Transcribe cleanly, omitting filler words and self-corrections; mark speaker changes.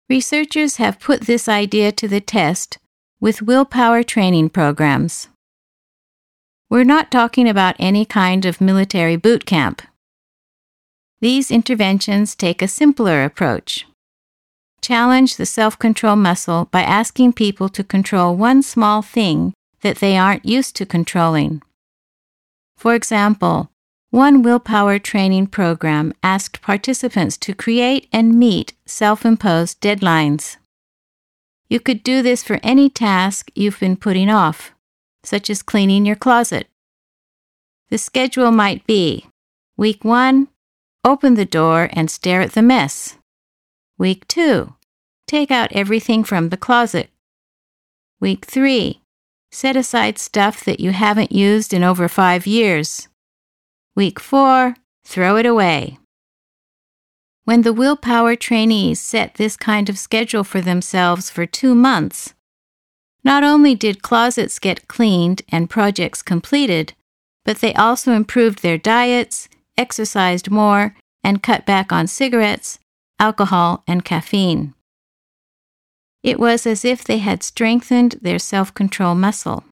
Speaker 1: Researchers have put this idea to the test with willpower training programs. We're not talking about any kind of military boot camp. These interventions take a simpler approach. Challenge the self-control muscle by asking people to control one small thing that they aren't used to controlling. For example, one willpower training program asked participants to create and meet self-imposed deadlines. You could do this for any task you've been putting off, such as cleaning your closet. The schedule might be: Week 1, open the door and stare at the mess. Week 2, take out everything from the closet. Week 3, set aside stuff that you haven't used in over 5 years. Week 4, throw it away. When the willpower trainees set this kind of schedule for themselves for 2 months, not only did closets get cleaned and projects completed, but they also improved their diets, exercised more, and cut back on cigarettes, alcohol, and caffeine. It was as if they had strengthened their self-control muscle.